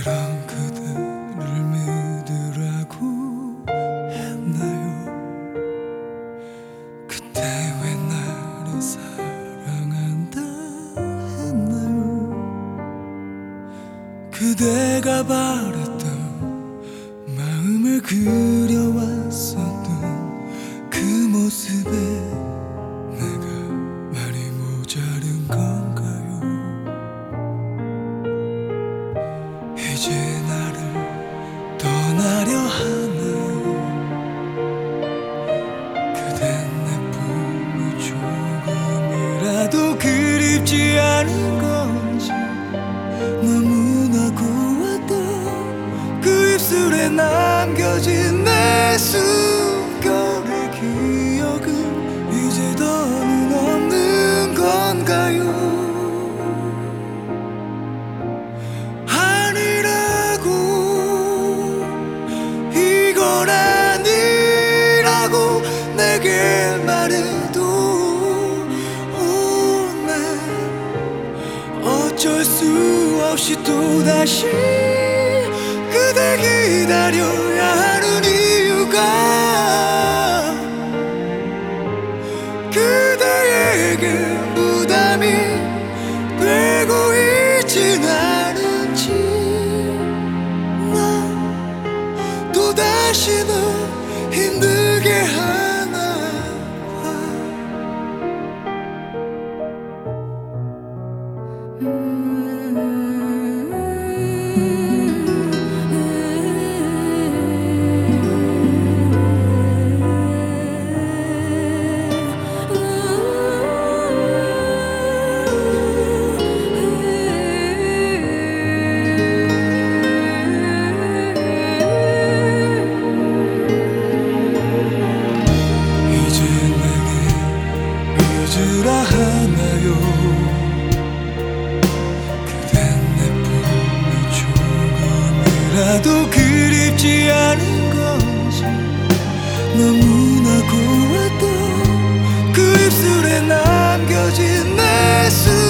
그런 그대를 믿으라고 했나요? 그때 왜 나를 사랑한다 했나요? 그대가 바랬던 마음을 그려왔었던 그 모습에 내가 말이 모자른 건가요? 이제 나를 떠나려 하나요? 그댄 내 품이 조금이라도 그립지 않은 건지 너무나 고왔던 그 입술에 남겨진 내 숨결의 기억은 이제 더는 없는 건가요? 아니라고, 이건 아니라고 내게 말해도 난 어쩔 수 없이 또다시 그대 기다려야 하는 이유가 그대에게 부담이 되고 있진 않은지 난 또다시 널 힘들게 하나 봐. 이제 내게 잊으라 하나요? 그댄 내 품이 조금이라도 그립지 않은 건지 너무나 고왔던 그 입술에 남겨진 내 숨